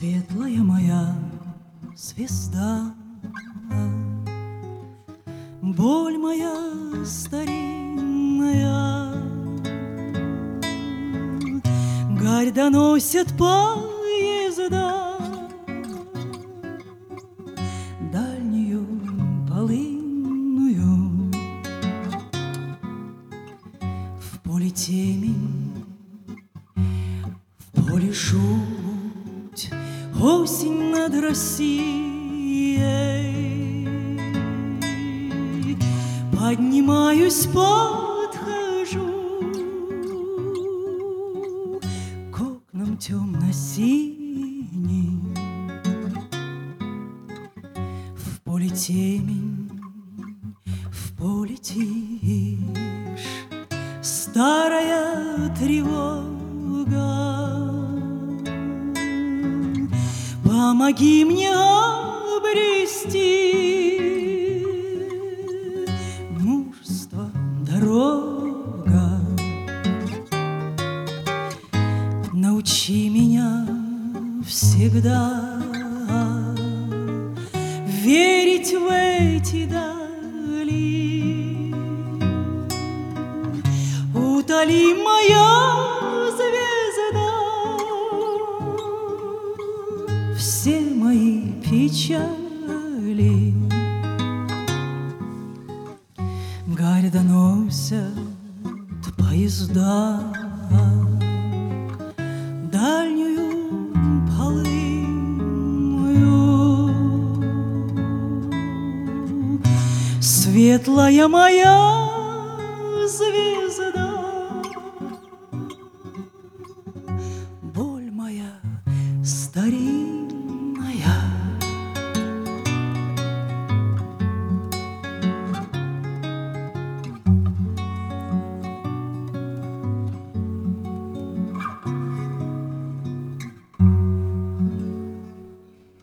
Светлая моя звезда, боль моя старинная, гарь доносит поезда, дальнюю полынную. В поле темень, в поле жуть, осень над Россией. Поднимаюсь, подхожу к окнам темно-синим. В поле темень, в поле тишь, старая тревога. Помоги мне обрести мужество, дорога. Научи меня всегда верить в эти дали. Утоли моя звезда все мои печали. Гарь доносят поезда, дальнюю полынную. Светлая моя звезда,